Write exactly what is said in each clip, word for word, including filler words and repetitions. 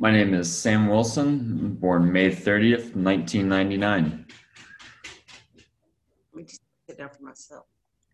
My name is Sam Wilson, born May thirtieth, nineteen ninety-nine. Let me just sit down for myself.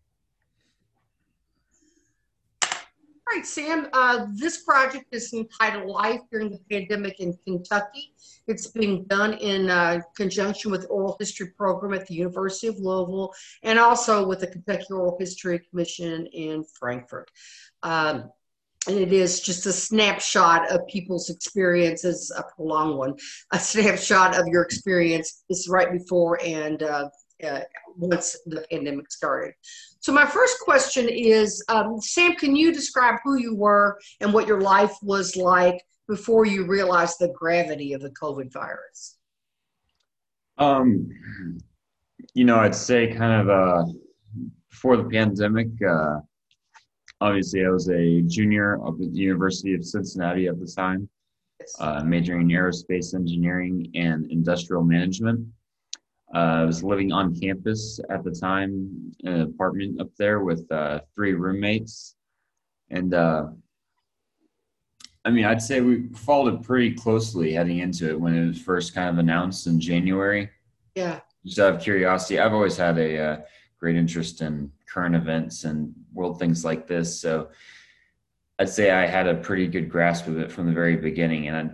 All right, Sam, uh, this project is entitled Life During the Pandemic in Kentucky. It's being done in uh, conjunction with Oral History Program at the University of Louisville and also with the Kentucky Oral History Commission in Frankfort. Um, and it is just a snapshot of people's experiences, a prolonged one, a snapshot of your experience. It's right before and uh, uh, once the pandemic started. So my first question is, um, Sam, can you describe who you were and what your life was like before you realized the gravity of the COVID virus? Um, you know, I'd say kind of uh, before the pandemic, uh, obviously I was a junior up at the University of Cincinnati at the time, uh, majoring in aerospace engineering and industrial management. Uh, I was living on campus at the time in an apartment up there with uh, three roommates. And uh, I mean, I'd say we followed it pretty closely heading into it when it was first kind of announced in January. Yeah. Just out of curiosity, I've always had a uh, great interest in current events and world things like this. So I'd say I had a pretty good grasp of it from the very beginning. And I,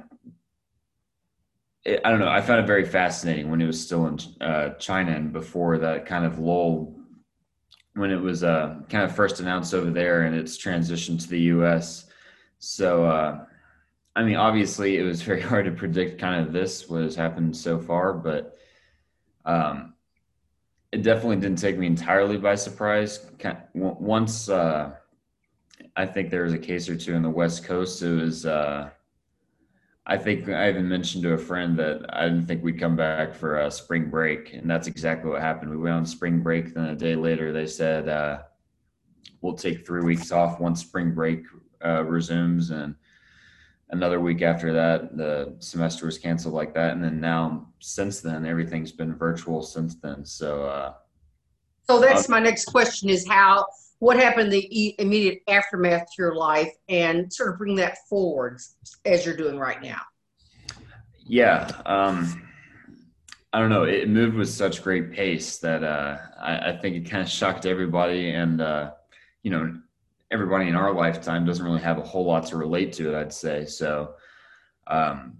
it, I don't know, I found it very fascinating when it was still in uh, China and before that kind of lull, when it was uh, kind of first announced over there and its transition to the U S. So, uh, I mean, obviously it was very hard to predict kind of this, what has happened so far, but um, it definitely didn't take me entirely by surprise. Once uh, I think there was a case or two in the West Coast, it was, uh, I think I even mentioned to a friend that I didn't think we'd come back for a spring break. And that's exactly what happened. We went on spring break. Then a day later, they said, uh, we'll take three weeks off once spring break uh, resumes. And another week after that, the semester was canceled like that. And then now, since then, everything's been virtual since then. So, uh, So that's my next question is how, what happened in the immediate aftermath to your life and sort of bring that forward as you're doing right now? Yeah. Um, I don't know. It moved with such great pace that uh, I, I think it kind of shocked everybody. And, uh, you know, everybody in our lifetime doesn't really have a whole lot to relate to it, I'd say. So um,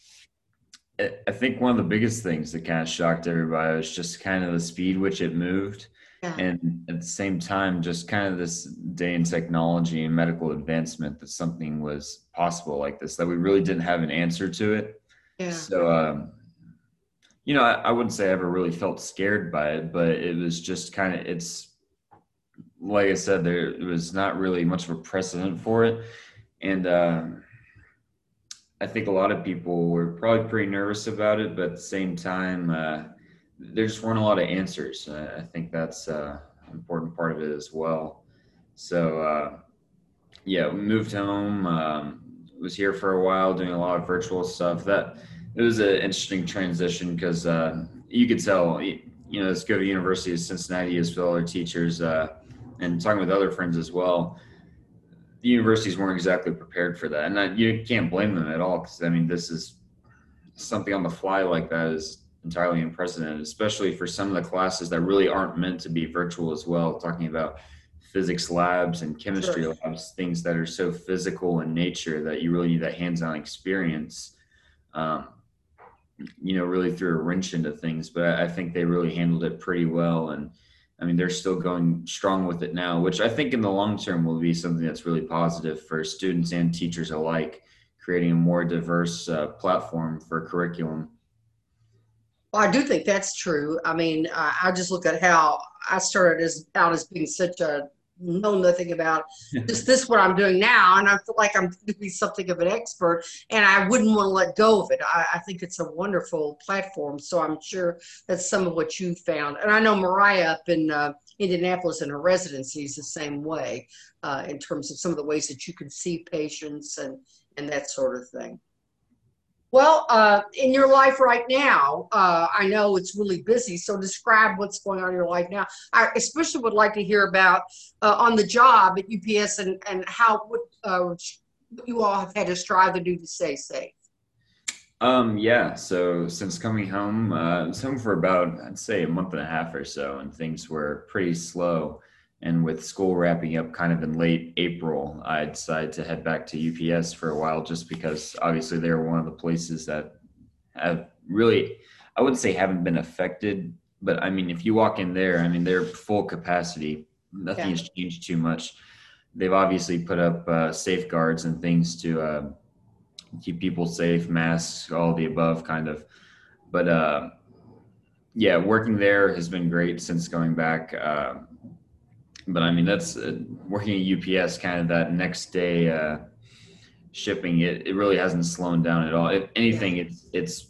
I think one of the biggest things that kind of shocked everybody was just kind of the speed which it moved. Yeah. And at the same time, just kind of this day in technology and medical advancement that something was possible like this, that we really didn't have an answer to it. Yeah. So, um, you know, I, I wouldn't say I ever really felt scared by it, but it was just kind of, it's like I said, there was not really much of a precedent for it. And um, I think a lot of people were probably pretty nervous about it, but at the same time, uh, there just weren't a lot of answers. Uh, I think that's uh, an important part of it as well. So, uh, yeah, we moved home, um, was here for a while doing a lot of virtual stuff. That it was an interesting transition because uh, you could tell, you know, let's go to University of Cincinnati as well, our teachers, uh, and talking with other friends as well. The universities weren't exactly prepared for that, and that, you can't blame them at all because I mean, this is something on the fly like that is entirely unprecedented, especially for some of the classes that really aren't meant to be virtual as well. Talking about physics labs and chemistry Sure. labs, things that are so physical in nature that you really need that hands-on experience. Um, you know, really threw a wrench into things, but I, I think they really handled it pretty well. And I mean, they're still going strong with it now, which I think in the long term will be something that's really positive for students and teachers alike, creating a more diverse uh, platform for curriculum. Well, I do think that's true. I mean, I, I just look at how I started as out as being such a know nothing about just this what I'm doing now, and I feel like I'm going to be something of an expert, and I wouldn't want to let go of it. I, I think it's a wonderful platform, so I'm sure that's some of what you found. And I know Mariah up in uh, Indianapolis in her residency is the same way uh, in terms of some of the ways that you can see patients and and that sort of thing. Well, uh, in your life right now, uh, I know it's really busy. So describe what's going on in your life now. I especially would like to hear about uh, on the job at U P S and, and how what, uh, you all have had to strive to do to stay safe. Um, yeah. So since coming home, uh, I was home for about, I'd say a month and a half or so, and things were pretty slow. And with school wrapping up kind of in late April, I decided to head back to U P S for a while just because obviously they're one of the places that have really, I wouldn't say haven't been affected, but I mean, if you walk in there, I mean, they're full capacity. Nothing Yeah. has changed too much. They've obviously put up uh, safeguards and things to uh, keep people safe, masks, all the above, kind of. But uh, yeah, working there has been great since going back. Uh, but I mean, that's uh, working at U P S, kind of that next day uh, shipping. It, it really hasn't slowed down at all. If Yeah. anything, it's it's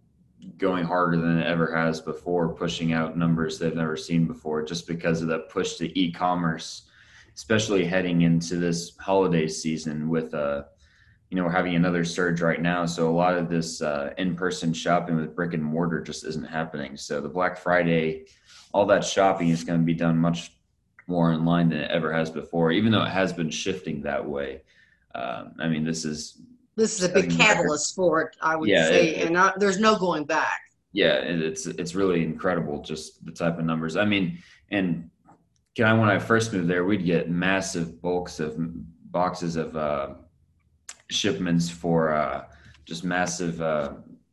going harder than it ever has before, pushing out numbers they've never seen before, just because of that push to e-commerce, especially heading into this holiday season with uh, you know, we're having another surge right now. So a lot of this uh, in-person shopping with brick and mortar just isn't happening. So the Black Friday, all that shopping is going to be done much more online than it ever has before, even though it has been shifting that way. Um, I mean, this is This is a big setting record. catalyst for it, I would Yeah, it, say, it, and I, there's no going back. yeah, it, it's it's really incredible just the type of numbers. I mean, and can I when I first moved there, we'd get massive bulks of boxes of uh, shipments for uh, just massive, uh,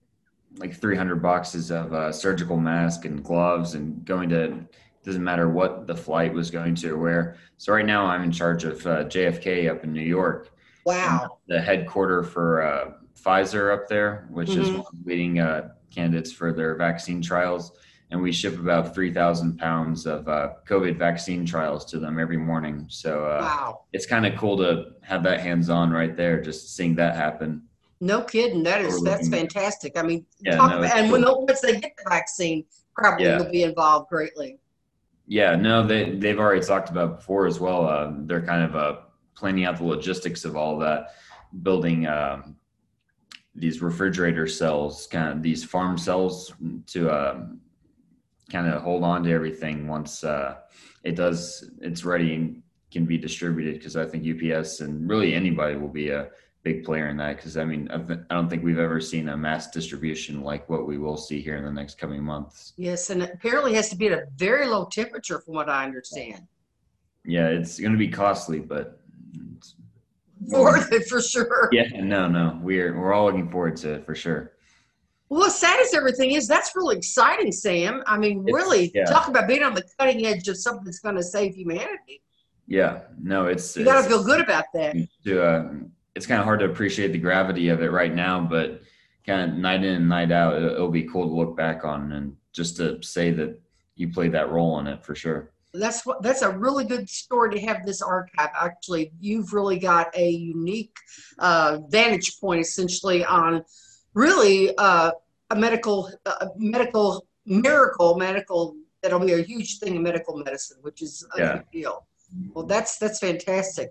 like three hundred boxes of uh, surgical mask and gloves, and going to, doesn't matter what the flight was going to or where. So right now I'm in charge of uh, J F K up in New York, and Wow. the headquarter for uh, Pfizer up there, which is Hmm. one of the leading uh, candidates for their vaccine trials. And we ship about three thousand pounds of uh, COVID vaccine trials to them every morning. So uh, Wow. it's kind of cool to have that hands on right there, just seeing that happen. No kidding. That is that's Overlooking. fantastic. I mean, Yeah, talk no, about, it's and when cool. the, once they get the vaccine, probably Yeah. you'll be involved greatly. Yeah, no, they they've already talked about before as well. Uh, they're kind of uh, planning out the logistics of all that, building um, these refrigerator cells, kind of these farm cells to um, kind of hold on to everything once uh, it does it's ready and can be distributed. Because I think U P S and really anybody will be a big player in that. Because I mean, I've, I don't think we've ever seen a mass distribution like what we will see here in the next coming months. Yes, and it apparently has to be at a very low temperature, from what I understand. Yeah, it's going to be costly, but it's going. Worth it for sure. Yeah, no, no, we're we're all looking forward to it for sure. Well, as sad as everything is, that's really exciting, Sam. I mean, It's really, yeah, talk about being on the cutting edge of something that's going to save humanity. yeah, no, it's You got to it's feel good about that. to uh, it's kind of hard to appreciate the gravity of it right now, but kind of night in and night out, it'll, it'll be cool to look back on and just to say that you played that role in it for sure. That's what that's a really good story to have this archive. Actually, you've really got a unique uh, vantage point, essentially, on really uh, a medical uh, medical miracle, medical that'll be a huge thing in medical medicine, which is a Yeah, big deal. Well, that's that's fantastic.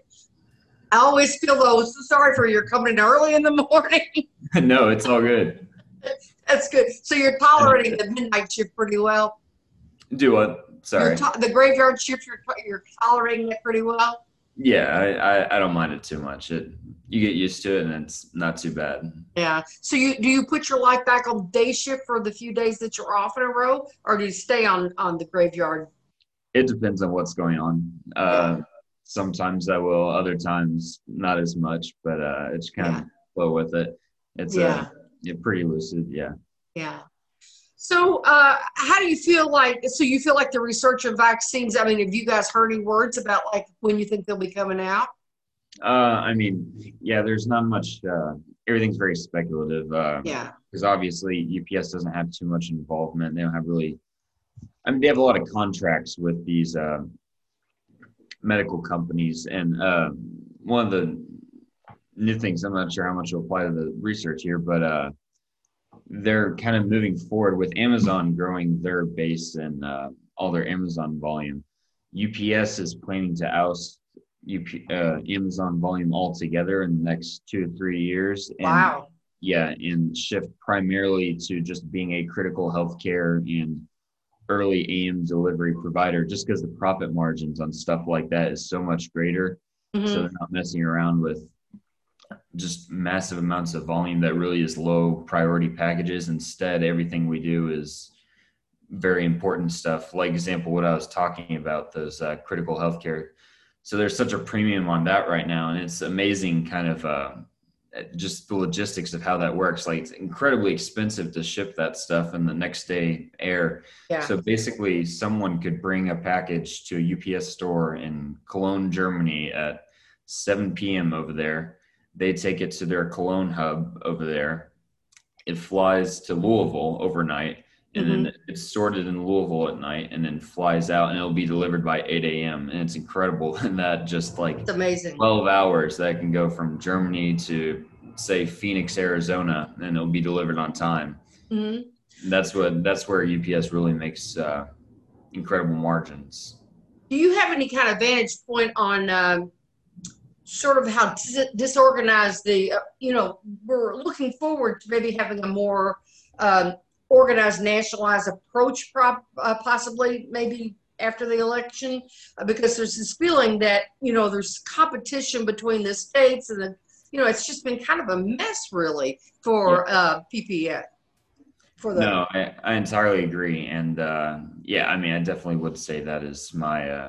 I always feel though so sorry for you coming in early in the morning. no, it's all good. That's good. So you're tolerating the midnight shift pretty well. Do what? You're Sorry. to- the graveyard shift. You're you're tolerating it pretty well. Yeah, I, I I don't mind it too much. It you get used to it and it's not too bad. Yeah. So you do you put your life back on day shift for the few days that you're off in a row, or do you stay on on the graveyard? It depends on what's going on. Yeah. Uh, sometimes I will, other times not as much, but uh, it's kind Yeah. of flow with it. It's a uh, Yeah. yeah, pretty lucid. Yeah. Yeah. So uh, how do you feel like? So you feel like the research of vaccines? I mean, have you guys heard any words about like when you think they'll be coming out? Uh, I mean, yeah, there's not much. Uh, everything's very speculative Yeah. because obviously U P S doesn't have too much involvement. They don't have really. I mean, they have a lot of contracts with these uh, medical companies, and uh, one of the new things. I'm not sure how much will apply to the research here, but uh, they're kind of moving forward with Amazon growing their base and uh, all their Amazon volume. U P S is planning to oust U P, uh, Amazon volume altogether in the next two to three years, and Wow. yeah, and shift primarily to just being a critical healthcare and early A M delivery provider, just because the profit margins on stuff like that is so much greater. So Hmm. they're not messing around with just massive amounts of volume that really is low priority packages. Instead, everything we do is very important stuff. Like example, what I was talking about, those uh, critical healthcare. So there's such a premium on that right now, and it's amazing, kind of uh, just the logistics of how that works. Like it's incredibly expensive to ship that stuff and the next day air. Yeah. So basically, someone could bring a package to a U P S store in Cologne, Germany at seven p.m. over there. They take it to their Cologne hub over there. It flies to Louisville overnight, and Mm-hmm. then it's sorted in Louisville at night and then flies out, and it'll be delivered by eight a.m. And it's incredible in that just like It's amazing. twelve hours that can go from Germany to say Phoenix, Arizona, and it'll be delivered on time. Mm-hmm. And that's what that's where U P S really makes uh, incredible margins. Do you have any kind of vantage point on um, sort of how dis- disorganized the, uh, you know, we're looking forward to maybe having a more um, organized, nationalized approach, prop, uh, possibly maybe after the election, uh, because there's this feeling that, you know, there's competition between the states and the, you know, it's just been kind of a mess really Yeah. for uh, P P F, for the, No, I, I entirely agree. And uh, yeah, I mean, I definitely would say that is my uh,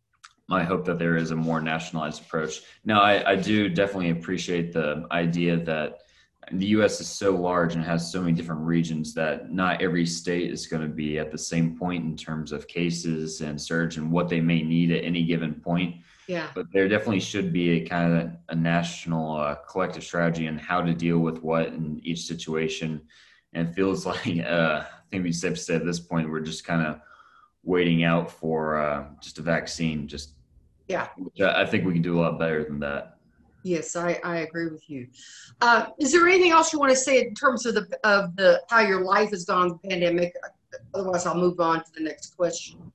my hope, that there is a more nationalized approach. Now, I, I do definitely appreciate the idea that the U S is so large and has so many different regions that not every state is going to be at the same point in terms of cases and surge and what they may need at any given point. yeah, But there definitely should be a kind of a national uh, collective strategy on how to deal with what in each situation. And it feels like, uh, I think we said at this point, we're just kind of waiting out for uh, just a vaccine. Just, yeah. I think we can do a lot better than that. Yes, I, I agree with you. Uh, is there anything else you want to say in terms of the of the how your life has gone with the pandemic? Otherwise, I'll move on to the next question.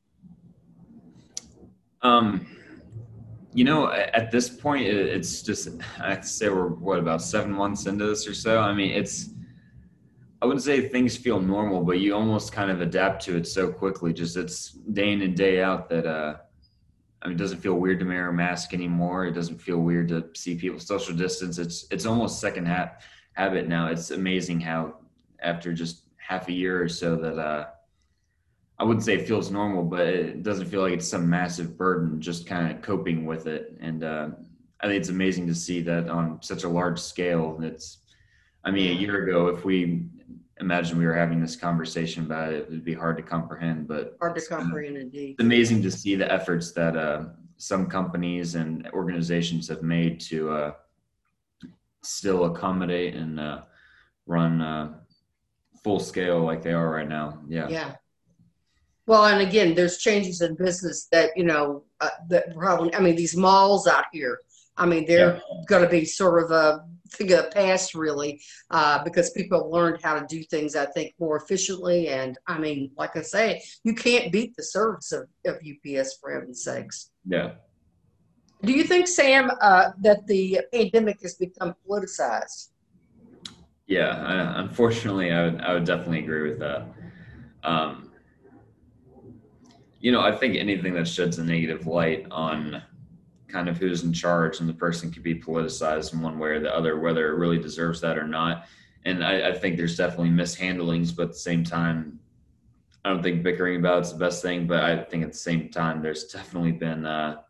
Um, you know, at this point, it's just, I'd say we're what, about seven months into this or so. I mean, it's, I wouldn't say things feel normal, but you almost kind of adapt to it so quickly. Just it's day in and day out that, uh, I mean, it doesn't feel weird to wear a mask anymore. It doesn't feel weird to see people social distance. It's it's almost second ha- habit now. It's amazing how after just half a year or so that uh, I wouldn't say it feels normal, but it doesn't feel like it's some massive burden. Just kind of coping with it, and uh, I think it's amazing to see that on such a large scale. It's, I mean, a Yeah, year ago, if we imagine we were having this conversation about it, it would be hard to comprehend. But hard to it's, uh, comprehend indeed. it's amazing to see the efforts that uh, some companies and organizations have made to uh, still accommodate and uh, run uh, full scale like they are right now. Yeah. Yeah. Well, and again, there's changes in business that, you know, uh, that probably, I mean, these malls out here, I mean, Yeah. they're going to be sort of a thing of the past, really, uh, because people have learned how to do things, I think, more efficiently. And I mean, like I say, you can't beat the service of, of U P S, for heaven's sakes. Yeah. Do you think, Sam, uh, that the pandemic has become politicized? Yeah. I, unfortunately, I would, I would definitely agree with that. Um, you know, I think anything that sheds a negative light on kind of who's in charge and the person could be politicized in one way or the other, whether it really deserves that or not. And I, I think there's definitely mishandlings, but at the same time, I don't think bickering about it's the best thing. But I think at the same time, there's definitely been uh,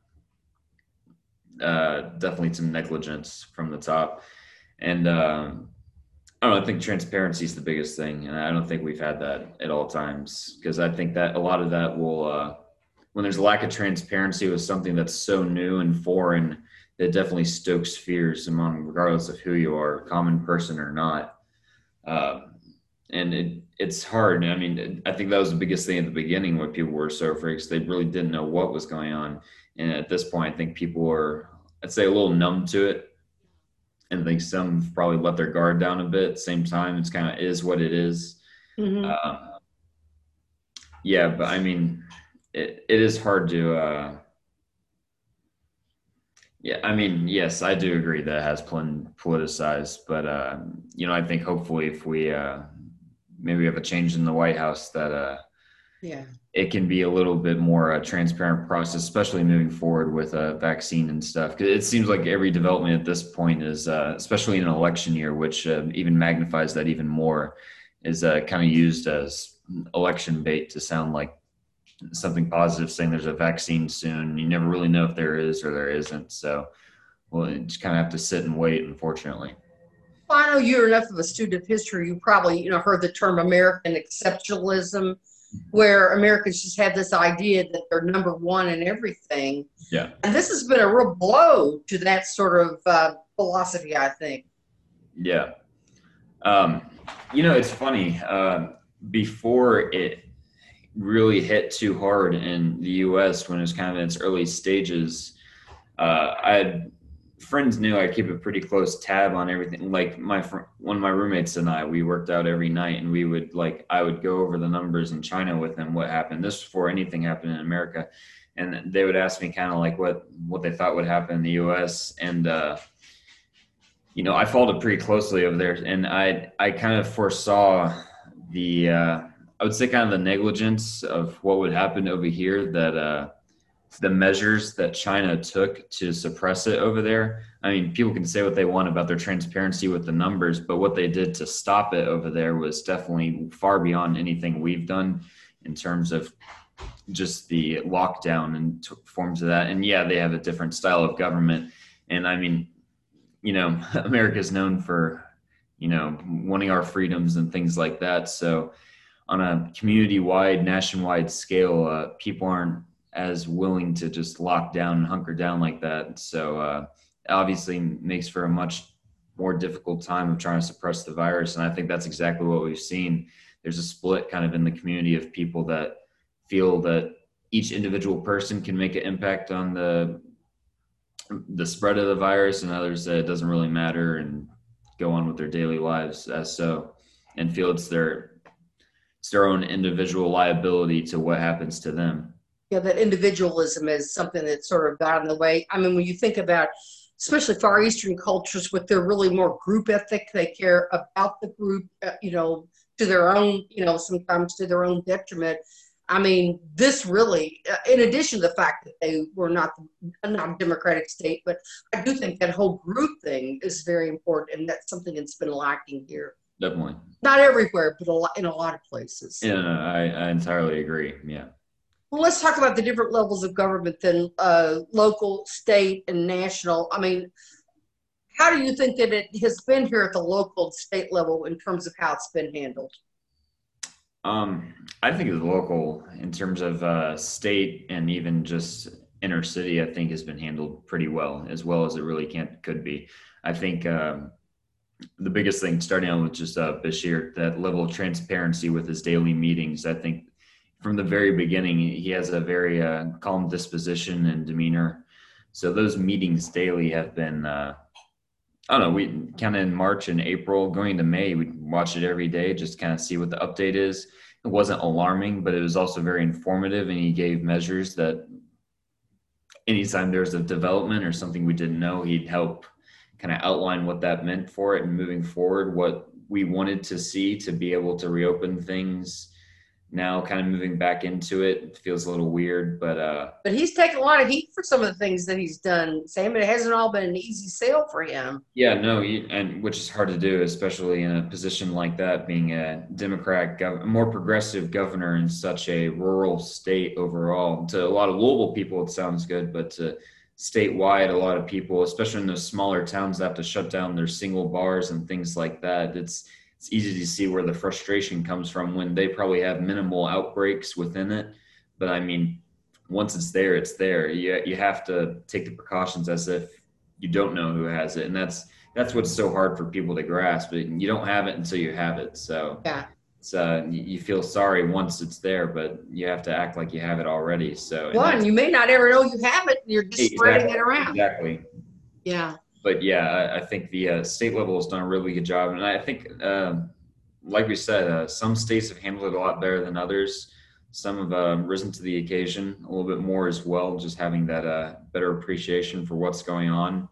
uh, definitely some negligence from the top. And um, I don't know, I think transparency is the biggest thing, and I don't think we've had that at all times, because I think that a lot of that will, uh, when there's a lack of transparency with something that's so new and foreign, that definitely stokes fears among, regardless of who you are, common person or not. Um, and it it's hard. I mean, I think that was the biggest thing at the beginning when people were so afraid, because they really didn't know what was going on. And at this point, I think people are, I'd say, a little numb to it, and I think some have probably let their guard down a bit. At the same time, it's kind of is what it is. Mm-hmm. Um, yeah, but I mean, it, it is hard to. Uh, yeah, I mean, yes, I do agree that it has been politicized, but uh, you know, I think hopefully if we uh, maybe have a change in the White House, that uh, Yeah. it can be a little bit more a transparent process, especially moving forward with a vaccine and stuff. Because it seems like every development at this point is, uh, especially in an election year, which uh, even magnifies that even more, is uh, kind of used as election bait to sound like something positive, saying there's a vaccine soon. You never really know if there is or there isn't. So, well, you just kind of have to sit and wait, unfortunately. Well, I know you're enough of a student of history. You probably, you know, heard the term American exceptionalism, where Americans just have this idea that they're number one in everything. Yeah. And this has been a real blow to that sort of uh, philosophy, I think. Yeah. Um, you know, it's funny. Uh, before it really hit too hard in the U S when it was kind of in its early stages, uh, I had friends knew I keep a pretty close tab on everything. Like my fr- one of my roommates and I, we worked out every night, and we would like I would go over the numbers in China with them. What happened? This before anything happened in America, and they would ask me kind of like what what they thought would happen in the U S. And uh, you know, I followed it pretty closely over there, and I I kind of foresaw the uh, I would say kind of the negligence of what would happen over here. That uh, the measures that China took to suppress it over there. I mean, people can say what they want about their transparency with the numbers, but what they did to stop it over there was definitely far beyond anything we've done in terms of just the lockdown and t- forms of that. And yeah, they have a different style of government. And I mean, you know, America is known for, you know, wanting our freedoms and things like that. So on a community wide, nationwide scale, uh, people aren't as willing to just lock down and hunker down like that. So uh, obviously makes for a much more difficult time of trying to suppress the virus. And I think that's exactly what we've seen. There's a split kind of in the community of people that feel that each individual person can make an impact on the the spread of the virus, and others that it doesn't really matter and go on with their daily lives as so, and feel it's their it's their own individual liability to what happens to them. Yeah, that individualism is something that sort of got in the way. I mean, when you think about, especially Far Eastern cultures, with their really more group ethic, they care about the group, uh, you know, to their own, you know, sometimes to their own detriment. I mean, this really, uh, in addition to the fact that they were not not a democratic state, but I do think that whole group thing is very important, and that's something that's been lacking here. Definitely. Not everywhere, but a lot, in a lot of places. Yeah, no, I, I entirely agree. Yeah. Well, let's talk about the different levels of government then, uh, local, state, and national. I mean, how do you think that it has been here at the local and state level in terms of how it's been handled? Um, I think the local, in terms of uh, state and even just inner city, I think has been handled pretty well, as well as it really can't could be. I think um, the biggest thing, starting out with just uh, Bashir, that level of transparency with his daily meetings. I think from the very beginning, he has a very uh, calm disposition and demeanor. So those meetings daily have been, uh, I don't know, we kind of in March and April, going into May, we watch it every day, just kind of see what the update is. It wasn't alarming, but it was also very informative, and he gave measures that anytime there's a development or something we didn't know, he'd help kind of outline what that meant for it and moving forward, what we wanted to see to be able to reopen things. Now kind of moving back into it, it feels a little weird, but uh But he's taken a lot of heat for some of the things that he's done, Sam. It hasn't all been an easy sail for him. yeah, no, you, and which is hard to do, especially in a position like that, being a Democrat, gov- more progressive governor in such a rural state overall. To a lot of Louisville people, it sounds good, but to statewide, a lot of people, especially in those smaller towns, that have to shut down their single bars and things like that. It's it's easy to see where the frustration comes from when they probably have minimal outbreaks within it. But I mean, once it's there, it's there. You you have to take the precautions as if you don't know who has it, and that's that's what's so hard for people to grasp. You don't have it until you have it. So Yeah. it's uh, you feel sorry once it's there, but you have to act like you have it already. So and One, that's you may not ever know you have it. You're just spreading exactly it around. exactly. Yeah. But yeah, I, I think the uh, state level has done a really good job, and I think, um, like we said, uh, some states have handled it a lot better than others. Some have uh, risen to the occasion a little bit more as well, just having that uh, better appreciation for what's going on.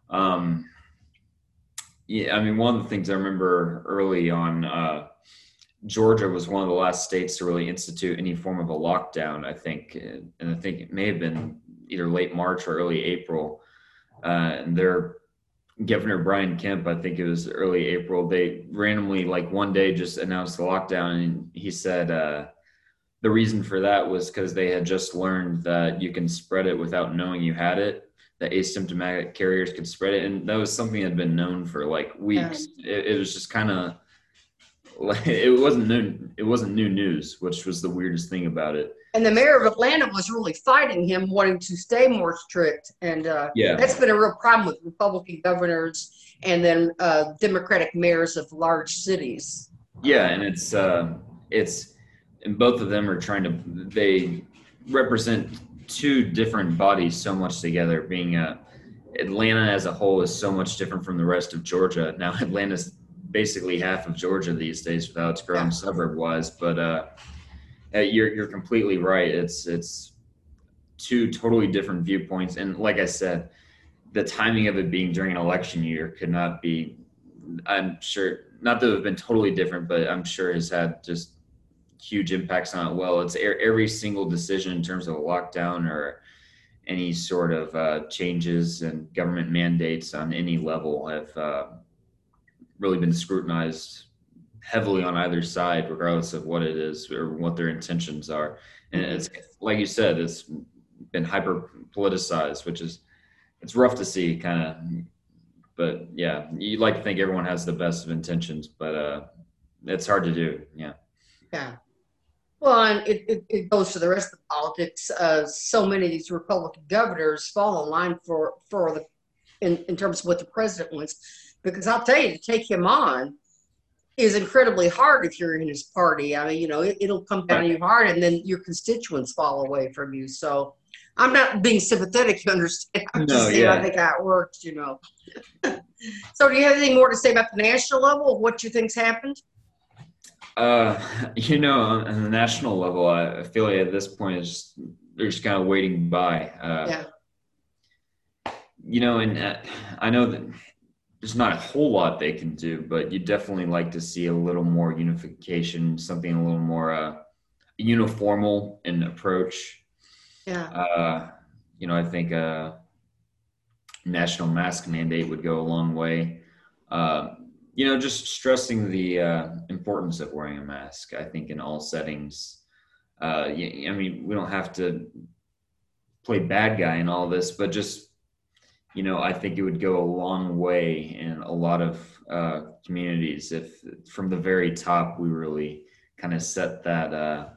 Um, yeah, I mean, one of the things I remember early on, uh, Georgia was one of the last states to really institute any form of a lockdown, I think. And I think it may have been either late March or early April. Uh, and their Governor Brian Kemp, I think it was early April, they randomly, like one day, just announced the lockdown. And he said uh, the reason for that was because they had just learned that you can spread it without knowing you had it, that asymptomatic carriers could spread it. And that was something that had been known for like weeks. It, it was just kind of, like, it wasn't new. It wasn't new news, which was the weirdest thing about it. And the mayor of Atlanta was really fighting him, wanting to stay more strict. And uh, Yeah. that's been a real problem with Republican governors and then uh, Democratic mayors of large cities. Yeah, and it's uh, it's and both of them are trying to. They represent two different bodies so much together. Being uh, Atlanta as a whole is so much different from the rest of Georgia. Now Atlanta's basically half of Georgia these days, with how it's grown Yeah. suburb-wise. But uh, uh, you're you're completely right. It's it's two totally different viewpoints, and like I said, the timing of it being during an election year could not be. I'm sure not that it have been totally different, but I'm sure has had just huge impacts on it. Well, it's e- every single decision in terms of a lockdown or any sort of uh, changes and government mandates on any level have uh, really been scrutinized heavily on either side, regardless of what it is or what their intentions are. And it's like you said, it's been hyper politicized, which is it's rough to see, kind of. But yeah, you'd like to think everyone has the best of intentions, but uh, it's hard to do. Yeah. Yeah. Well, and it, it, it goes to the rest of the politics. Uh, so many of these Republican governors fall in line for, for the in, in terms of what the president wants. Because I'll tell you, to take him on is incredibly hard if you're in his party. I mean, you know, it, it'll come down to you hard, and then your constituents fall away from you. So I'm not being sympathetic, you understand. I'm just No, saying yeah. I think how it works, you know. So do you have anything more to say about the national level of what you think's happened? Uh, you know, on, on the national level, I, I feel like at this point, it's just, they're just kind of waiting by. Uh, Yeah. You know, and uh, I know that there's not a whole lot they can do, but you definitely like to see a little more unification, something a little more uh, uniformal in approach. Yeah. Uh, you know, I think a national mask mandate would go a long way. Uh, you know, just stressing the uh, importance of wearing a mask, I think, in all settings. Uh, y- I mean, we don't have to play bad guy in all this, but just, you know, I think it would go a long way in a lot of uh, communities if from the very top we really kind of set that uh,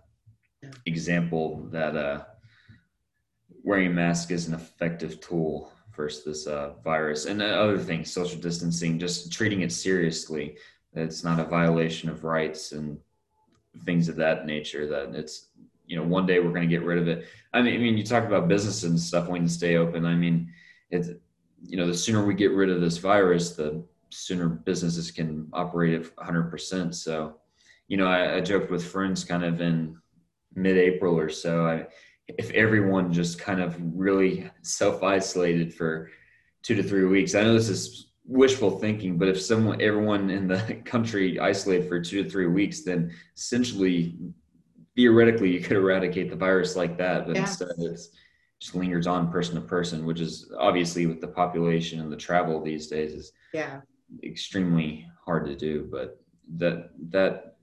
example that uh, wearing a mask is an effective tool versus this uh, virus and other things, social distancing, just treating it seriously. That it's not a violation of rights and things of that nature, that it's, you know, one day we're going to get rid of it. I mean, I mean, you talk about businesses and stuff wanting to stay open. I mean, it's, you know, the sooner we get rid of this virus, the sooner businesses can operate at one hundred percent. So, you know, I, I joked with friends kind of in mid-April or so, I, if everyone just kind of really self-isolated for two to three weeks, I know this is wishful thinking, but if someone, everyone in the country isolated for two to three weeks, then essentially, theoretically, you could eradicate the virus like that. But Yeah. instead, it's just lingers on person to person, which is obviously with the population and the travel these days is Yeah. extremely hard to do. But that that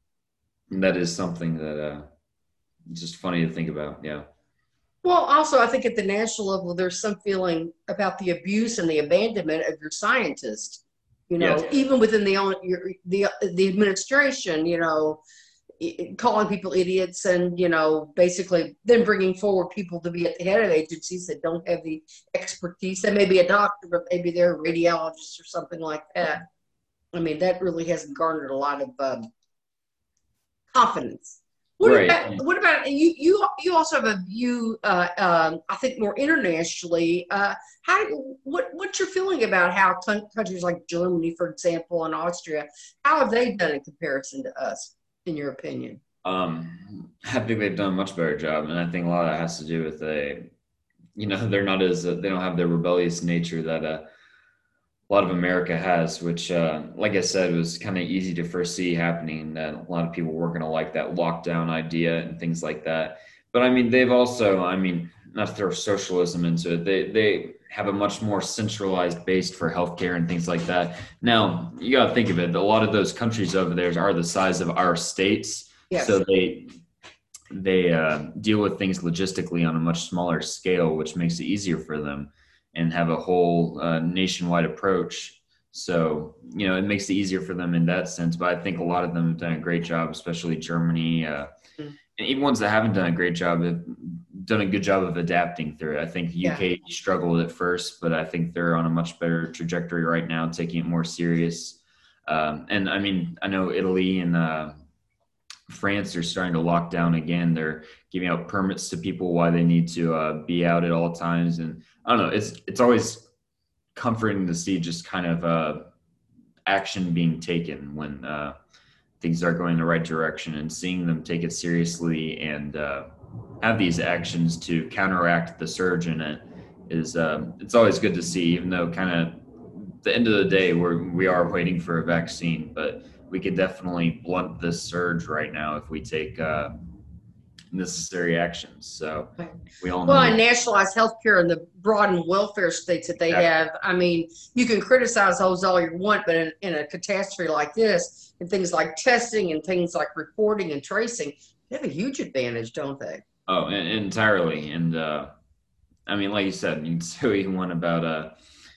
that is something that uh, it's just funny to think about. Yeah. Well, also, I think at the national level, there's some feeling about the abuse and the abandonment of your scientists. You know, Yes. even within the own your, the the administration, you know, i- calling people idiots and you know, basically then bringing forward people to be at the head of agencies that don't have the expertise. They may be a doctor, but maybe they're a radiologist or something like that. I mean, that really hasn't garnered a lot of um, confidence. What Right. about what about you? You you also have a view, uh, um, I think, more internationally. Uh, how what what's your feeling about how coun- countries like Germany, for example, and Austria, how have they done in comparison to us, in your opinion? Um, I think they've done a much better job, and I think a lot of that has to do with a, you know, they're not as uh, they don't have the rebellious nature that uh, a lot of America has, which, uh, like I said, was kind of easy to foresee happening. That a lot of people were going to like that lockdown idea and things like that. But I mean, they've also, I mean, not to throw socialism into it, they they have a much more centralized base for healthcare and things like that. Now, you got to think of it. A lot of those countries over there are the size of our states, Yes. so they they uh, deal with things logistically on a much smaller scale, which makes it easier for them and have a whole uh, nationwide approach. So, you know, it makes it easier for them in that sense. But I think a lot of them have done a great job, especially Germany. Uh, Mm. and even ones that haven't done a great job have done a good job of adapting through it. I think the Yeah. U K struggled at first, but I think they're on a much better trajectory right now, taking it more serious. Um, and I mean, I know Italy and uh, France are starting to lock down again. They're giving out permits to people why they need to uh, be out at all times. And I don't know, it's it's always comforting to see just kind of uh, action being taken when uh, things are going in the right direction, and seeing them take it seriously and uh, have these actions to counteract the surge in it is um, it's always good to see. Even though kind of the end of the day we're we are waiting for a vaccine, but we could definitely blunt this surge right now if we take uh, necessary actions. So Right. we all Well, know and that. nationalized health care and the broad and welfare states that they Exactly. have. I mean, you can criticize those all you want, but in, in a catastrophe like this, and things like testing and things like reporting and tracing, they have a huge advantage, don't they? Oh, en- entirely. And uh, I mean, like you said, you can say what you want about uh,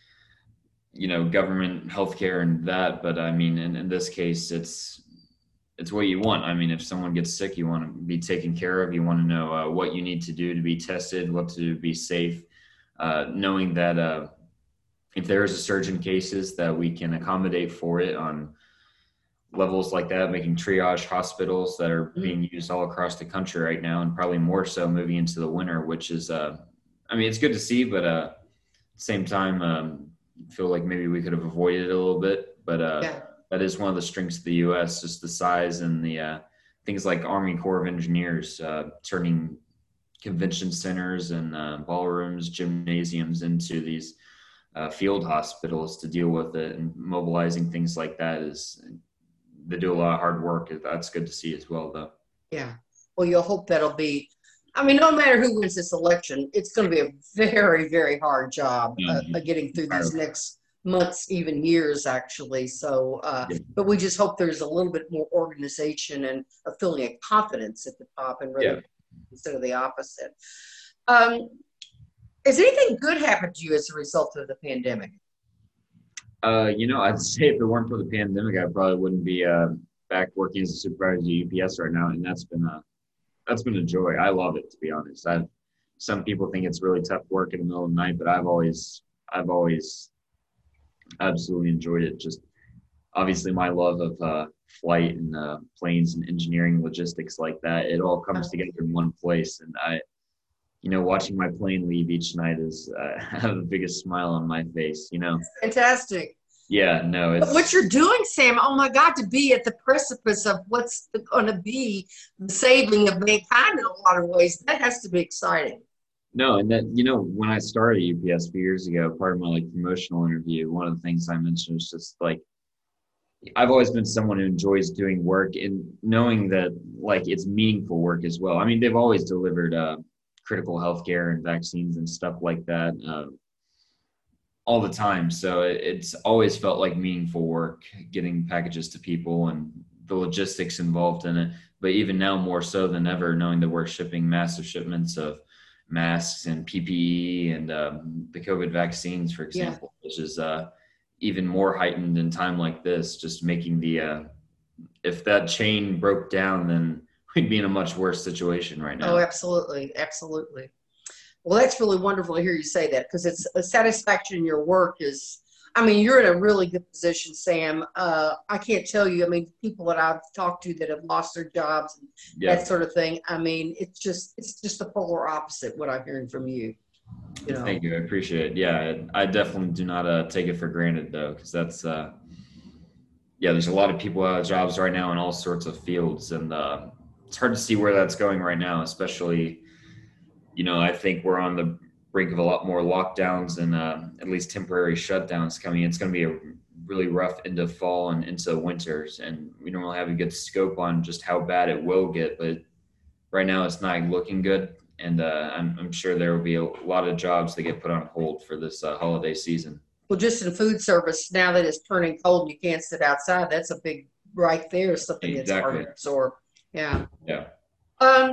you know, government healthcare and that, but I mean, in, in this case, it's it's what you want. I mean, if someone gets sick, you want to be taken care of. You want to know uh, what you need to do to be tested, what to be safe, uh, knowing that uh, if there is a surge in cases, that we can accommodate for it on levels like that, making triage hospitals that are Mhm. being used all across the country right now, and probably more so moving into the winter, which is, uh, I mean, it's good to see, but uh, at the same time, um, feel like maybe we could have avoided it a little bit. But uh, Yeah. that is one of the strengths of the U S, just the size and the uh, things like Army Corps of Engineers uh, turning convention centers and uh, ballrooms, gymnasiums into these uh, field hospitals to deal with it, and mobilizing things like that is they do a lot of hard work. That's good to see as well, though. Yeah. Well, you'll hope that'll be, I mean, no matter who wins this election, it's going to be a very, very hard job uh, Um, uh, getting through these entirely. next months, even years, actually. So, uh, Yeah. but we just hope there's a little bit more organization and a feeling of confidence at the top, and Yeah. rather instead of the opposite. Um, has anything good happened to you as a result of the pandemic? Uh, you know, I'd say if it weren't for the pandemic, I probably wouldn't be uh, back working as a supervisor at U P S right now, and that's been a that's been a joy. I love it, to be honest. I've some people think it's really tough work in the middle of the night, but I've always I've always absolutely enjoyed it. Just obviously my love of uh, flight and uh, planes and engineering logistics like that. It all comes together in one place, and I, you know, watching my plane leave each night is uh, I have the biggest smile on my face. You know, Fantastic. yeah, no, But what it's you're doing, Sam, oh my God, to be at the precipice of what's going to be the saving of mankind in a lot of ways, that has to be exciting. no, and that you know when I started U P S a few years ago, part of my like promotional interview, one of the things I mentioned was just like I've always been someone who enjoys doing work and knowing that like it's meaningful work as well. I mean, they've always delivered uh, critical healthcare and vaccines and stuff like that uh, all the time. So it, it's always felt like meaningful work, getting packages to people and the logistics involved in it. But even now, more so than ever, knowing that we're shipping massive shipments of masks and P P E and um, the COVID vaccines, for Yeah. example, which is uh, even more heightened in time like this, just making the uh, if that chain broke down, then we'd be in a much worse situation right Oh, now. absolutely. Absolutely. Well, that's really wonderful to hear you say that, because it's a satisfaction in your work is, I mean, you're in a really good position, Sam. Uh, I can't tell you, I mean, people that I've talked to that have lost their jobs and Yeah, that sort of thing. I mean, it's just, it's just the polar opposite what I'm hearing from you, you know. thank you. I appreciate it. Yeah, I definitely do not uh, take it for granted though, because that's uh, yeah. There's a lot of people out of jobs right now in all sorts of fields, and uh, it's hard to see where that's going right now. Especially, you know, I think we're on the brink of a lot more lockdowns and uh, at least temporary shutdowns coming. It's going to be a really rough end of fall and into winters, and we don't really have a good scope on just how bad it will get. But right now, it's not looking good, and uh, I'm, I'm sure there will be a lot of jobs that get put on hold for this uh, holiday season. Well, just in food service, now that it's turning cold and you can't sit outside, that's a big right there, something that's hard Exactly. to absorb. Yeah. Yeah. Um,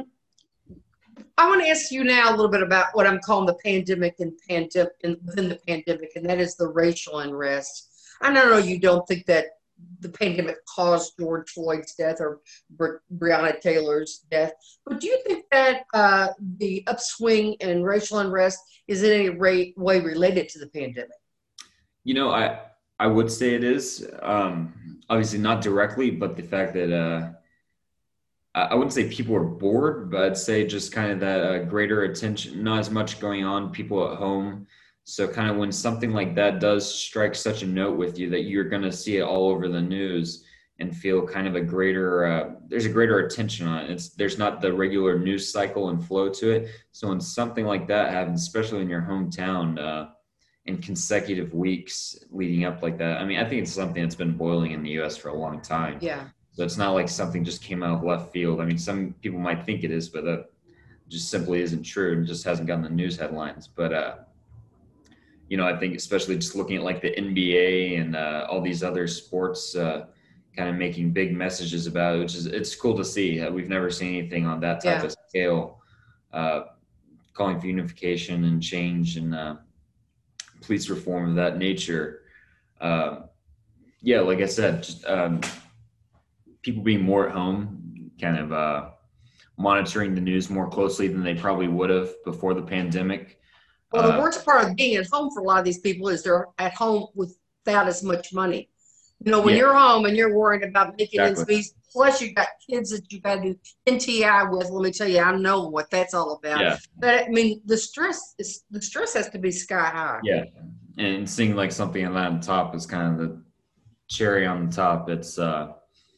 I want to ask you now a little bit about what I'm calling the pandemic and pandemic and within the pandemic, and that is the racial unrest. I don't know you don't think that the pandemic caused George Floyd's death or Bre- Breonna Taylor's death, but do you think that uh, the upswing in racial unrest is in any way, way related to the pandemic? You know, I I would say it is. Um, obviously not directly, but the fact that uh, I I wouldn't say people are bored, but I'd say just kind of that uh, greater attention, not as much going on, people at home. So kind of when something like that does strike such a note with you that you're going to see it all over the news and feel kind of a greater, uh, there's a greater attention on it. It's there's not the regular news cycle and flow to it. So when something like that happens, especially in your hometown, uh, in consecutive weeks leading up like that, I mean, I think it's something that's been boiling in the U S for a long time. Yeah. So it's not like something just came out of left field. I mean, some people might think it is, but that just simply isn't true. It just hasn't gotten the news headlines. But, uh, you know, I think especially just looking at like the N B A and uh, all these other sports uh, kind of making big messages about it, which is, it's cool to see. Uh, we've never seen anything on that type Yeah. of scale, uh, calling for unification and change and uh, police reform of that nature. Uh, yeah, like I said, just um, people being more at home, kind of uh, monitoring the news more closely than they probably would have before the pandemic. Well, the Uh, worst part of being at home for a lot of these people is they're at home without as much money. You know, when yeah, you're home and you're worried about making ends exactly. meet, plus you got kids that you got to do N T I with. Let me tell you, I know what that's all about. Yeah, But I mean, the stress is the stress has to be sky high. yeah. And seeing like something on that on top is kind of the cherry on the top. It's uh,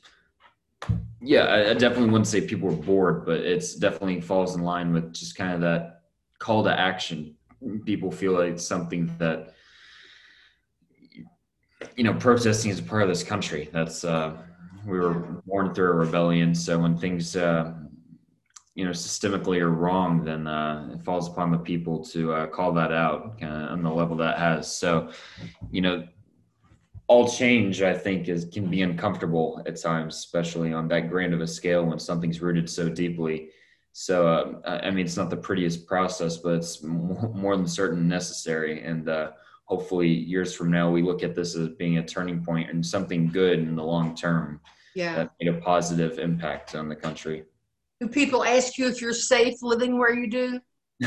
yeah, I, I definitely wouldn't say people are bored, but it's definitely falls in line with just kind of that call to action. People feel like it's something that, you know, protesting is a part of this country. That's uh, we were Yeah. born through a rebellion. So when things, uh, you know, systemically are wrong, then uh, it falls upon the people to uh, call that out kind of on the level that has. So, you know, all change, I think, is can be uncomfortable at times, especially on that grand of a scale when something's rooted so deeply. So, uh, I I mean, it's not the prettiest process, but it's mo- more than certain necessary. And uh, hopefully, years from now, we look at this as being a turning point and something good in the long term Yeah. that made a positive impact on the country. Do people ask you if you're safe living where you do?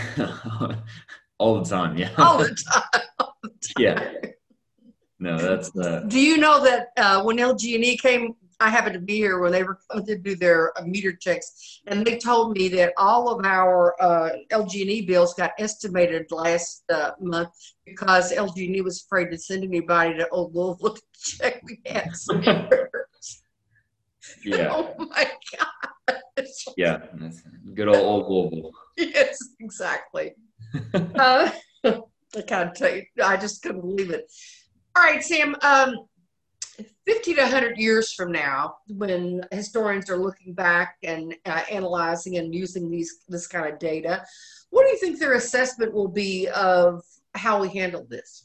All the time, yeah. All the time. Yeah. No, that's uh, Do you know that uh, when L G and E came, I happened to be here when they were coming to do their uh, meter checks, and they told me that all of our uh, L G and E bills got estimated last uh, month because L G and E was afraid to send anybody to Old Louisville to check the gas meters. yeah, Oh my gosh. yeah. That's good old old Louisville. Yes, exactly. Uh, I can't tell you, I just couldn't believe it. All right, Sam. Um, fifty to one hundred years from now, when historians are looking back and uh, analyzing and using these this kind of data, what do you think their assessment will be of how we handled this?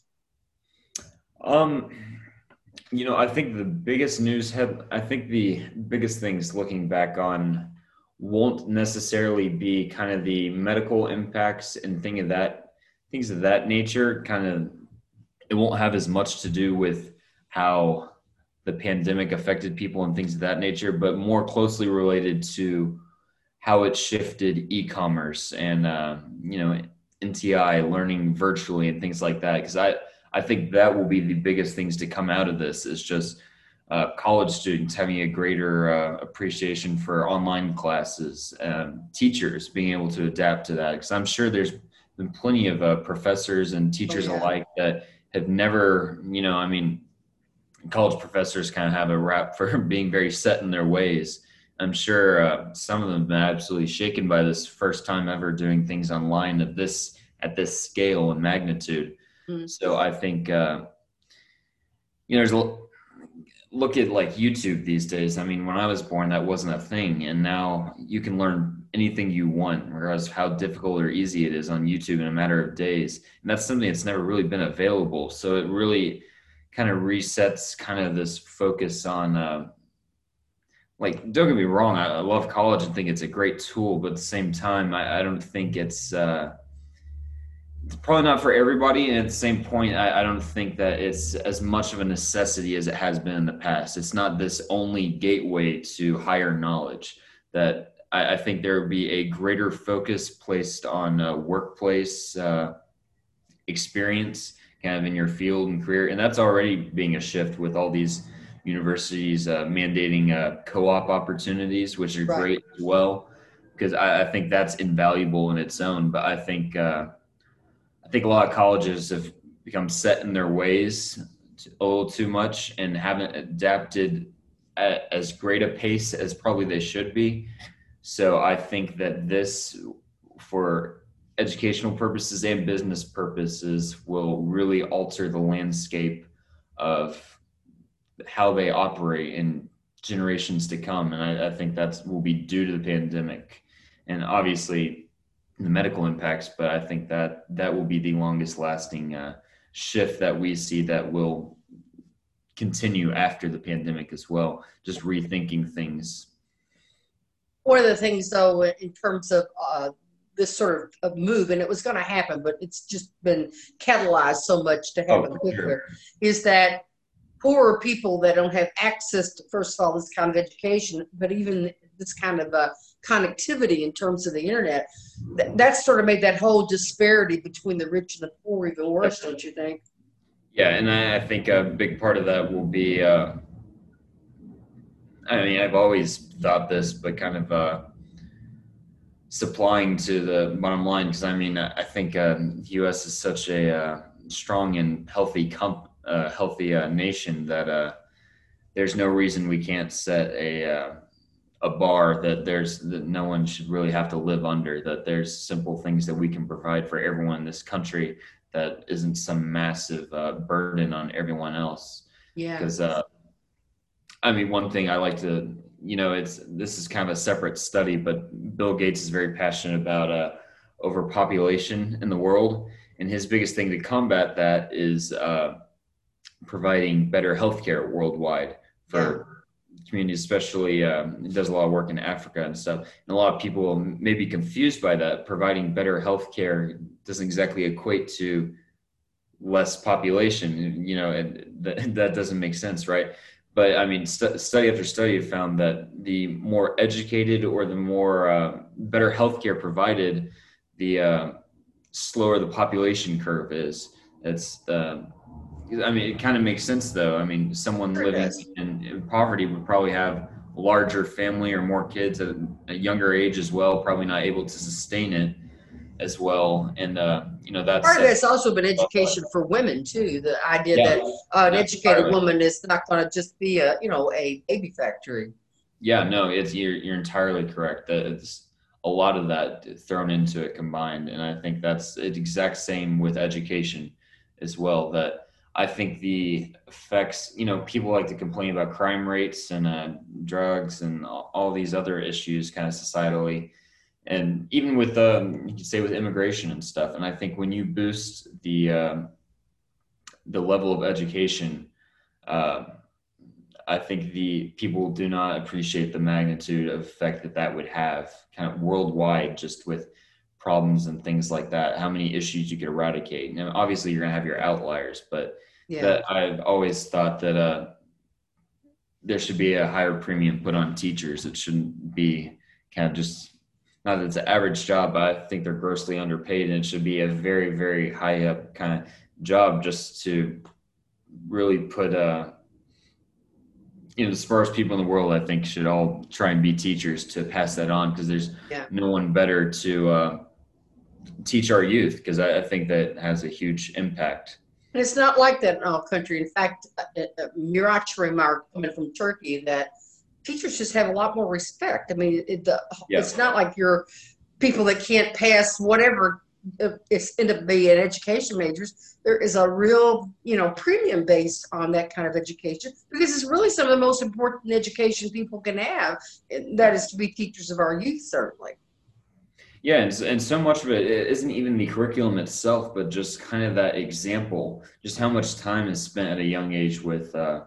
Um, you know, I think the biggest news head, I think the biggest things looking back on won't necessarily be kind of the medical impacts and thing of that things of that nature. Kind of, it won't have as much to do with how the pandemic affected people and things of that nature, but more closely related to how it shifted e-commerce and uh, you know, N T I learning virtually and things like that. Because I I think that will be the biggest things to come out of this is just uh, college students having a greater uh, appreciation for online classes, um, teachers being able to adapt to that. Because I'm sure there's been plenty of uh, professors and Oh teachers yeah, alike that have never, you know, I mean, college professors kind of have a rap for being very set in their ways. I'm sure uh, some of them have been absolutely shaken by this first time ever doing things online at this at this scale and magnitude. Mm. So I think, uh, you know, there's a, look at like YouTube these days. I mean, when I was born, that wasn't a thing. And now you can learn anything you want, regardless of how difficult or easy it is on YouTube in a matter of days. And that's something that's never really been available. So it really kind of resets kind of this focus on, uh, like, don't get me wrong, I, I love college and think it's a great tool, but at the same time, I, I don't think it's, uh, it's probably not for everybody. And at the same point, I, I don't think that it's as much of a necessity as it has been in the past. It's not this only gateway to higher knowledge. That I, I think there would be a greater focus placed on uh, workplace uh, experience kind of in your field and career. And that's already being a shift with all these universities uh, mandating uh, co-op opportunities, which are Right. great as well, because I, I think that's invaluable in its own. But I think, uh, I think a lot of colleges have become set in their ways a little too much and haven't adapted at as great a pace as probably they should be. So I think that this, for educational purposes and business purposes, will really alter the landscape of how they operate in generations to come. And I, I think that will be due to the pandemic. And obviously, the medical impacts, but I think that that will be the longest lasting uh, shift that we see that will continue after the pandemic as well, just rethinking things. One of the things, though, in terms of uh, this sort of, of move, and it was going to happen, but it's just been catalyzed so much to happen Oh, quicker, sure. is that poorer people that don't have access to, first of all, this kind of education, but even this kind of uh, connectivity in terms of the internet, th- that sort of made that whole disparity between the rich and the poor even worse, don't you think? Yeah, and I, I think a big part of that will be, uh, I mean, I've always thought this, but kind of uh, supplying to the bottom line, because I mean, I think um, the U S is such a uh, strong and healthy, comp- uh, healthy uh, nation that uh, there's no reason we can't set a uh, a bar that there's that no one should really have to live under. That there's simple things that we can provide for everyone in this country that isn't some massive uh, burden on everyone else. Yeah. Because uh, I mean, one thing I like to, you know, it's this is kind of a separate study, but Bill Gates is very passionate about uh, overpopulation in the world, and his biggest thing to combat that is uh, providing better healthcare worldwide for communities, especially um, it does a lot of work in Africa and stuff. And a lot of people may be confused by that. Providing better healthcare doesn't exactly equate to less population. You know, and that, that doesn't make sense, right? But I mean, st- study after study have found that the more educated or the more uh, better healthcare provided, the uh, slower the population curve is. It's uh, I mean, it kind of makes sense, though. I mean, someone Sure living does. in, in poverty would probably have a larger family or more kids at a younger age as well, probably not able to sustain it as well. And, uh, you know, that's, Part of uh, that's also been education for women too. The idea yeah, that uh, an yeah, educated entirely. woman is not going to just be a, you know, a baby factory. Yeah, no, it's, you're, you're entirely correct. That it's a lot of that thrown into it combined. And I think that's the exact same with education as well, that I think the effects, you know, people like to complain about crime rates and uh, drugs and all, all these other issues kind of societally. And even with, um, you could say with immigration and stuff. And I think when you boost the, um the level of education, uh, I think the people do not appreciate the magnitude of effect that that would have kind of worldwide, just with problems and things like that, how many issues you could eradicate. Now, obviously you're going to have your outliers, but Yeah. that I've always thought that uh, there should be a higher premium put on teachers. It shouldn't be kind of just, not that it's an average job, but I think they're grossly underpaid, and it should be a very, very high up kind of job just to really put uh, you know, the smartest people in the world, I think, should all try and be teachers to pass that on, because there's Yeah. no one better to uh, teach our youth, because I, I think that has a huge impact. And it's not like that in all country. In fact, uh, uh, Miraç remarked coming from Turkey that teachers just have a lot more respect. I mean, it, the, Yeah, it's not like you're people that can't pass whatever uh, it's end up being education majors, there is a real, you know, premium based on that kind of education because it's really some of the most important education people can have. And that is to be teachers of our youth, certainly. Yeah, and, and so much of it isn't even the curriculum itself, but just kind of that example, just how much time is spent at a young age with uh,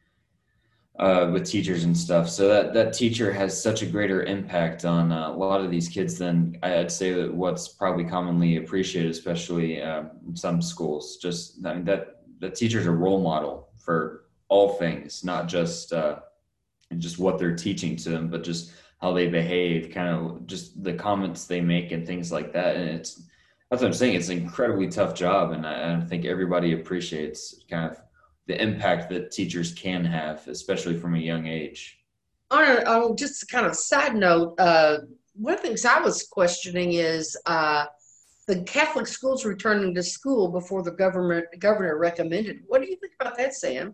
uh, with teachers and stuff. So that that teacher has such a greater impact on uh, a lot of these kids than I'd say that what's probably commonly appreciated, especially uh, in some schools. Just I mean, that that teacher's a role model for all things, not just uh, just what they're teaching to them, but just how they behave, kind of just the comments they make and things like that. And it's that's what I'm saying. It's an incredibly tough job, and I, I think everybody appreciates kind of the impact that teachers can have, especially from a young age. On, a, on just a kind of side note, uh, one of the things I was questioning is uh, the Catholic schools returning to school before the government governor recommended. What do you think about that, Sam?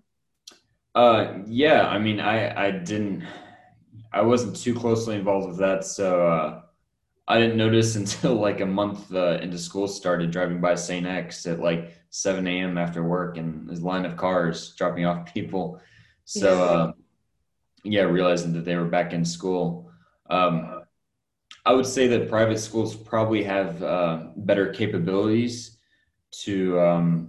Uh, yeah, I mean, I I didn't, I wasn't too closely involved with that, so uh, I didn't notice until like a month uh, into school started driving by Saint X at like seven a m after work, and there's a line of cars dropping off people. So Yeah. uh, yeah, realizing that they were back in school. Um, I would say that private schools probably have uh, better capabilities to um,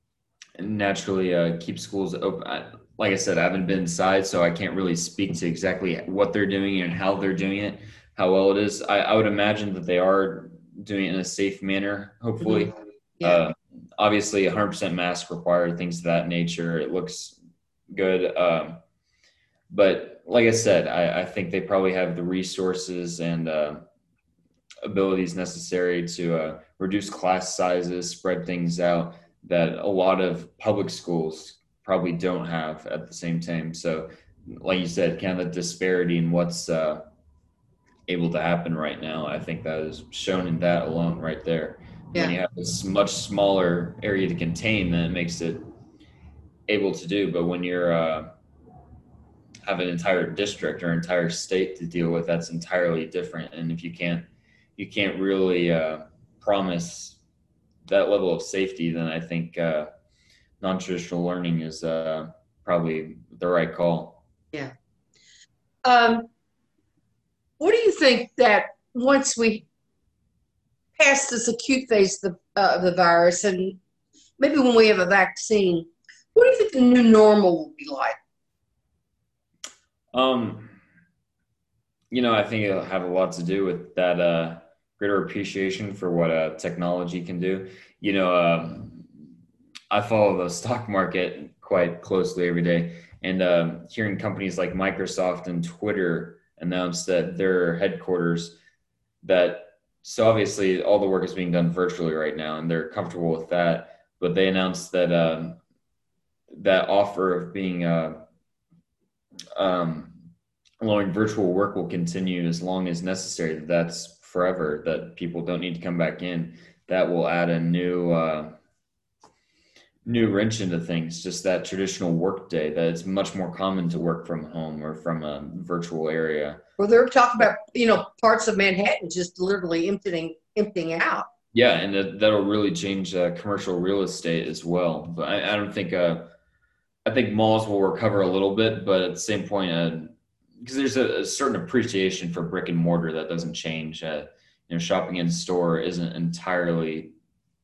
naturally uh, keep schools open. I, like I said, I haven't been inside, so I can't really speak to exactly what they're doing and how they're doing it, how well it is. I, I would imagine that they are doing it in a safe manner, hopefully. Mhm. Yeah. Uh, Obviously, one hundred percent mask required, things of that nature. It looks good. Um, but like I said, I, I think they probably have the resources and uh, abilities necessary to uh, reduce class sizes, spread things out that a lot of public schools probably don't have at the same time. So, like you said, kind of the disparity in what's uh, able to happen right now, I think that is shown in that alone right there. When Yeah. you have this much smaller area to contain, then it makes it able to do. But when you're uh, have an entire district or entire state to deal with, that's entirely different. And if you can't you can't really uh, promise that level of safety, then I think uh, non-traditional learning is uh, probably the right call. Yeah. Um, what do you think that once we pass this acute phase of the, uh, of the virus and maybe when we have a vaccine, what do you think the new normal will be like? Um, you know, I think it'll have a lot to do with that uh, greater appreciation for what uh, technology can do. You know, um, I follow the stock market quite closely every day, and um, hearing companies like Microsoft and Twitter announce that their headquarters that so obviously all the work is being done virtually right now, and they're comfortable with that. But they announced that um, that offer of being uh, um, allowing virtual work will continue as long as necessary. That that's forever. That people don't need to come back in. That will add a new uh, new wrench into things. Just that traditional work day. That it's much more common to work from home or from a virtual area. Well, they're talking about, you know, parts of Manhattan just literally emptying emptying out. Yeah, and that, that'll really change uh, commercial real estate as well. But I, I don't think uh, I think malls will recover a little bit, but at the same point, uh, because there's a, a certain appreciation for brick and mortar that doesn't change. Uh, you know, shopping in store isn't entirely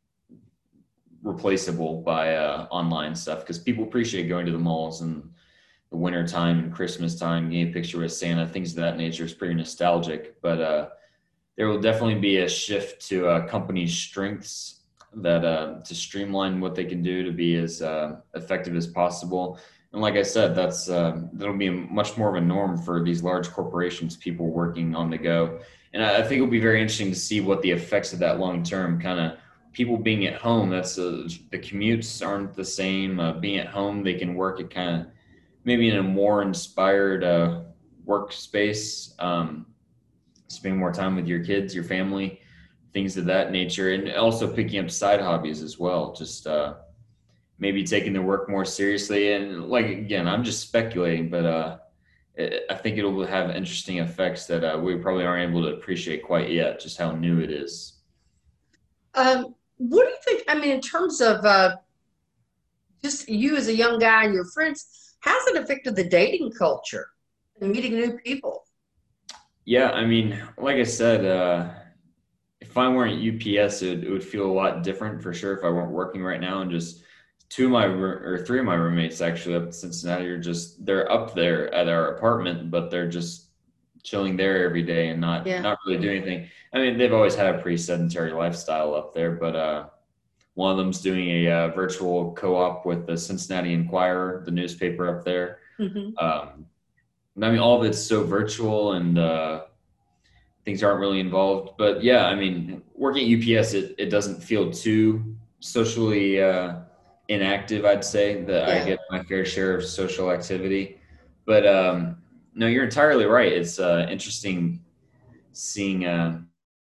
replaceable by uh, online stuff because people appreciate going to the malls and the winter time and Christmas time, getting a picture with Santa, things of that nature is pretty nostalgic. But uh, there will definitely be a shift to uh, companies' strengths that uh, to streamline what they can do to be as uh, effective as possible. And like I said, that's uh, that'll be much more of a norm for these large corporations, people working on the go. And I, I think it'll be very interesting to see what the effects of that long term kind of people being at home. That's uh, the commutes aren't the same. Uh, being at home, they can work at kind of maybe in a more inspired uh, workspace. Um, spending more time with your kids, your family, things of that nature, and also picking up side hobbies as well. Just uh, maybe taking the work more seriously. And like again, I'm just speculating, but uh, it, I think it'll have interesting effects that uh, we probably aren't able to appreciate quite yet. Just how new it is. Um, what do you think? I mean, in terms of uh, just you as a young guy and your friends, how's it affected the dating culture and meeting new people? Yeah, I mean, like I said, uh, if I weren't U P S, it, it would feel a lot different for sure if I weren't working right now. And just two of my or three of my roommates actually up in Cincinnati are just they're up there at our apartment, but they're just chilling there every day and not Yeah. not really doing anything. I mean, they've always had a pretty sedentary lifestyle up there, but uh, one of them's doing a uh, virtual co-op with the Cincinnati Enquirer, the newspaper up there. Hmm. Um, I mean, all of it's so virtual and uh, things aren't really involved. But yeah, I mean, working at U P S, it, it doesn't feel too socially uh, inactive, I'd say, that I Yeah. get my fair share of social activity. But um, no, you're entirely right. It's uh, interesting seeing, uh,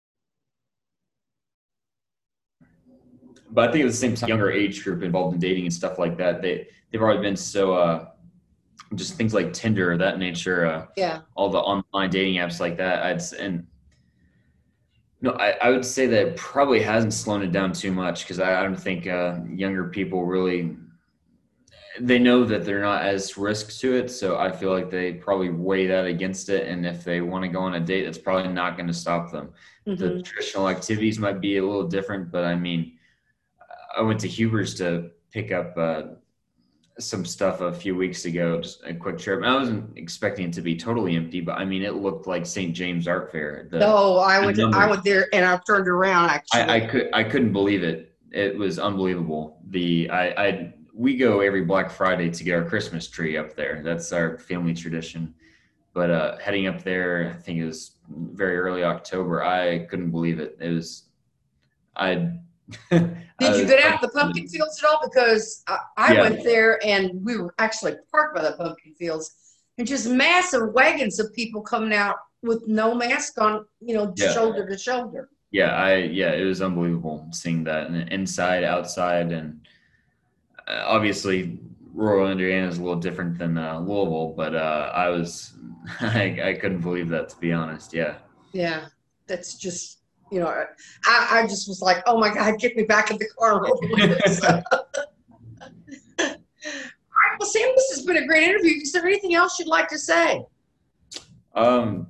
but I think at the same time, younger age group involved in dating and stuff like that, they, they've already been so, uh, just things like Tinder, that nature, uh, Yeah. all the online dating apps like that. I'd, and no, I, I would say that it probably hasn't slowed it down too much because I, I don't think uh, younger people really they know that they're not as risk to it. So I feel like they probably weigh that against it. And if they want to go on a date, that's probably not going to stop them. The Hmm. traditional activities might be a little different, but I mean, I went to Huber's to pick up uh, some stuff a few weeks ago, just a quick trip. I wasn't expecting it to be totally empty, but I mean, it looked like Saint James Art Fair. The, No, I the went to, I numbers went there and I turned around I, I actually. could I couldn't believe it. It was unbelievable. The I, I we go every Black Friday to get our Christmas tree up there. That's our family tradition. But uh, heading up there, I think it was very early October. I couldn't believe it. It was I I Did you was get out the pumpkin fields at all? Because I, I yeah went there and we were actually parked by the pumpkin fields and just massive wagons of people coming out with no mask on, you know, yeah shoulder to shoulder. yeah I yeah it was unbelievable seeing that and inside outside and uh, obviously rural Indiana is a little different than uh, Louisville, but uh, I was I, I couldn't believe that to be honest. Yeah. Yeah, that's just, you know, I, I just was like, oh my God, get me back in the car and over with this. All right, well, Sam, this has been a great interview. Is there anything else you'd like to say? Um,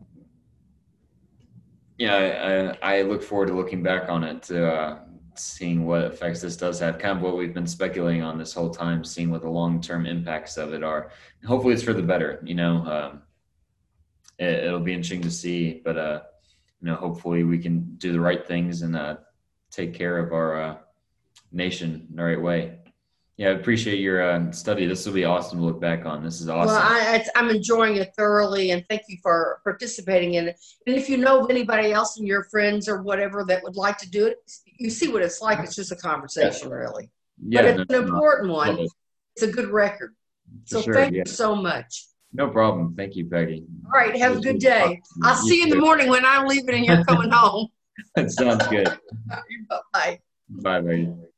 yeah, I, I look forward to looking back on it, to uh, seeing what effects this does have. Kind of what we've been speculating on this whole time, seeing what the long term impacts of it are. Hopefully, it's for the better. You know, um, it, it'll be interesting to see, but uh, you know, hopefully, we can do the right things and uh, take care of our uh, nation the right way. Yeah, I appreciate your uh, study. This will be awesome to look back on. This is Well, awesome. I, I, I'm enjoying it thoroughly, and thank you for participating in it. And if you know of anybody else and your friends or whatever that would like to do it, you see what it's like. It's just a Yeah, conversation, really, but yeah, it's no, an no, important love one. it It's a good record. for So sure. thank Yeah, you so much. no problem. Thank you, Peggy. All right, have a good Pleasure to talk day. to you. I'll You see you in the too. morning when I'm leaving and you're coming home. That sounds good. Bye. Bye, Peggy.